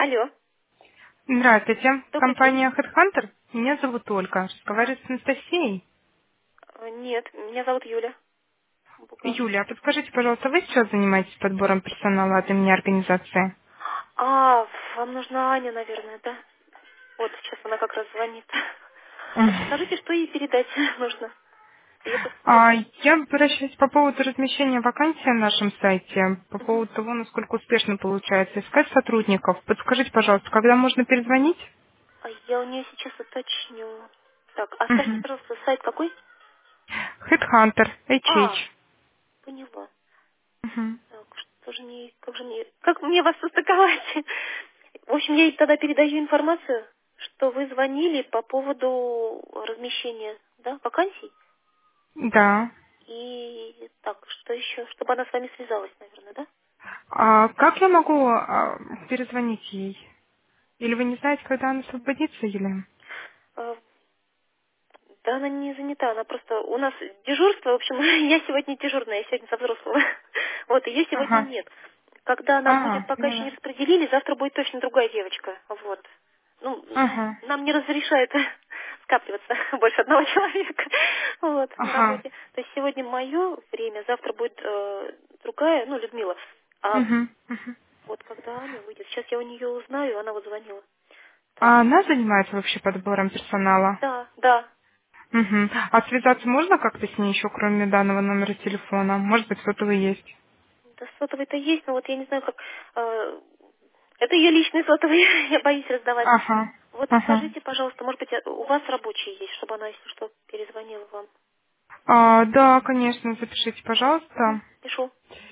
Алло, Здравствуйте. добрый день. Компания HeadHunter. Меня зовут Ольга. Разговариваю с Анастасией. Нет, меня зовут Юля, бухгалтер. Юля, а подскажите, пожалуйста, вы сейчас занимаетесь подбором персонала от имени организации? А, вам нужна Аня, наверное, да? Вот, сейчас она как раз звонит. Мгм. Подскажите, что ей передать нужно? Ее просто сейчас нет. Я обращаюсь по поводу размещения вакансий на нашем сайте, по Мгм. поводу того, насколько успешно получается искать сотрудников. Подскажите, пожалуйста, когда можно перезвонить? А я у нее сейчас уточню. Так, а скажите, Мгм. пожалуйста, сайт какой? HeadHunter, А, HH. поняла. Мгм. Так, что же мне, как мне вас состыковать? В общем, я ей тогда передаю информацию, что вы звонили по поводу размещения, да, вакансий. Да. И так, что еще? Чтобы она с вами связалась, наверное, да? А как я могу перезвонить ей? Или вы не знаете, когда она освободится, Елена? А, да, она не занята, она просто... У нас дежурство, в общем, я сегодня дежурная, я сегодня со взрослого. Вот, ее сегодня Ага. нет. Когда она будет, пока еще не Поняла. распределили, завтра будет точно другая девочка. Вот. Ну, Ага. нам не разрешают скапливаться больше одного человека вот, на Ага. работе. То есть сегодня мое время, завтра будет другая, ну, Людмила. А Угу. Угу. вот когда Аня выйдет, сейчас я у нее узнаю, она вот звонила. Так. А она занимается вообще подбором персонала? Да, да. Угу. А связаться можно как-то с ней еще, кроме данного номера телефона? Может быть, сотовый есть? Да сотовый-то есть, но вот я не знаю, как... это ее личный сотовый, я боюсь раздавать. Ага. Вот Ага. скажите, пожалуйста, может быть, у вас рабочий есть, чтобы она, если что, перезвонила вам. Да, конечно, запишите, Угу. пожалуйста. Пишу.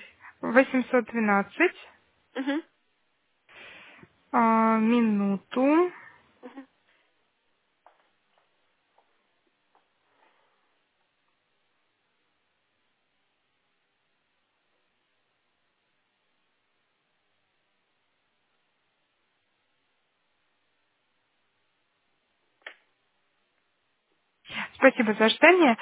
812 Угу. минуту. Угу. Спасибо за ожидание.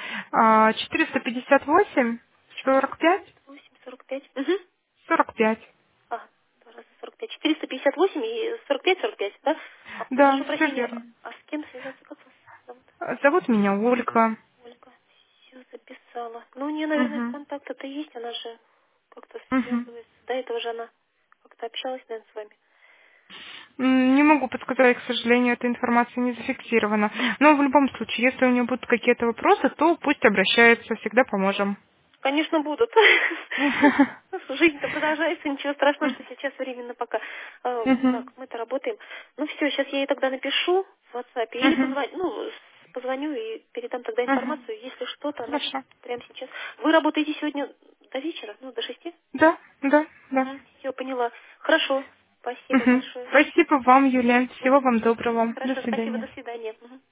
458 45 8:45. Угу. 45. А, 2 раза 45. 458 и 45, да? А, Да, прошу все прощения, верно. а с кем связаться, как вас зовут? Зовут меня Ольга. Ольга. Все записала. Ну, у нее, наверное, Угу. контакты-то есть, она же как-то Угу. связывается. До этого же она как-то общалась, наверное, с вами. Не могу подсказать, к сожалению, эта информация не зафиксирована. Но в любом случае, если у нее будут какие-то вопросы, то пусть обращается, всегда поможем. Конечно, будут. Жизнь-то продолжается, ничего страшного, что сейчас временно пока. Мгм. Так, мы-то работаем. Ну все, сейчас я ей тогда напишу в WhatsApp или Мгм. позвоню, позвоню и передам тогда Мгм. информацию. Если что-то, она Хорошо. прямо сейчас. Вы работаете сегодня до вечера, ну, до 6? Да, да, да. Все, поняла. Хорошо. Спасибо Мгм. большое. Спасибо вам, Юлия. Всего Мгм. вам доброго. До Хорошо, спасибо, до свидания. свидания. Мгм.